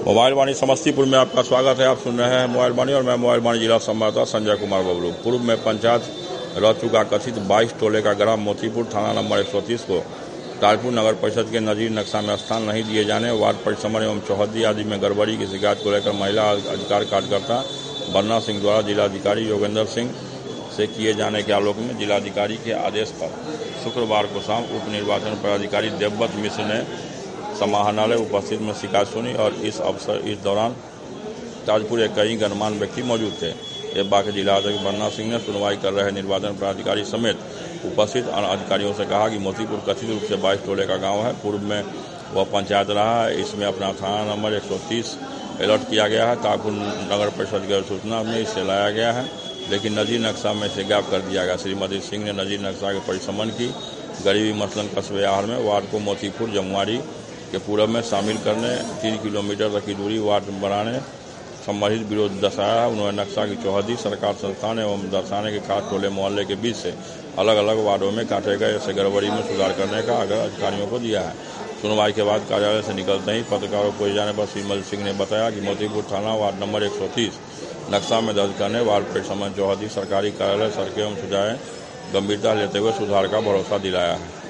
Mobile वाणी समस्तीपुर में आपका स्वागत है। आप सुन रहे हैं मोबाइल वाणी और मैं मोबाइल वाणी जिला संवाददाता संजय कुमार बबलू। पूर्व में पंचायत रह चुका कथित 22 टोले का ग्राम मोतीपुर थाना नंबर 130 को ताजपुर नगर परिषद के नजीर नक्शा में स्थान नहीं दिए जाने, वार्ड परिसमन एवं चौहद्दी आदि में गड़बड़ी की शिकायत को लेकर महिला अधिकार कार्यकर्ता बन्ना सिंह द्वारा जिलाधिकारी योगेंद्र सिंह से किए जाने के आलोक में जिलाधिकारी के आदेश पर शुक्रवार को शाम उप निर्वाचन पदाधिकारी देवव्रत मिश्र ने समाहरणालय उपस्थित में शिकायत सुनी और इस दौरान ताजपुर के कई गणमान्य व्यक्ति मौजूद थे। ये बात जिलाधिकारी बन्ना सिंह ने सुनवाई कर रहे निर्वाचन पदाधिकारी समेत उपस्थित अन्य अधिकारियों से कहा कि मोतीपुर कथित रूप से 22 टोले का गांव है। पूर्व में वह पंचायत रहा है। इसमें अपना थाना नंबर 130 अलर्ट किया गया है। ताजपुर नगर परिषद की सूचना में इसे लाया गया है, लेकिन नजीर नक्शा में से गायब कर दिया गया। श्रीमती सिंह ने नजीर नक्शा के परिसमन की। गरीबी मसलन कस्बे आहर में वार्ड को मोतीपुर जमुआरी के पूर्व में शामिल करने, 3 किलोमीटर तक की दूरी वार्ड बनाने संबंधित विरोध दर्शाया। उन्होंने नक्शा की चौहद्दी सरकार संस्थान एवं दर्शाने के खास टोले मोहल्ले के बीच से अलग अलग वार्डों में काटे गए ऐसे गड़बड़ी में सुधार करने का आग्रह अधिकारियों को दिया है। सुनवाई के बाद कार्यालय से निकलते ही पत्रकारों को जाने पर श्रीमती सिंह ने बताया कि मोतीपुर थाना वार्ड नंबर 130 नक्शा में दर्ज करने, वार्ड परिसमन चौहद्दी सरकारी कार्यालय, सड़कें एवं सुझाएं गंभीरता लेते हुए सुधार का भरोसा दिलाया है।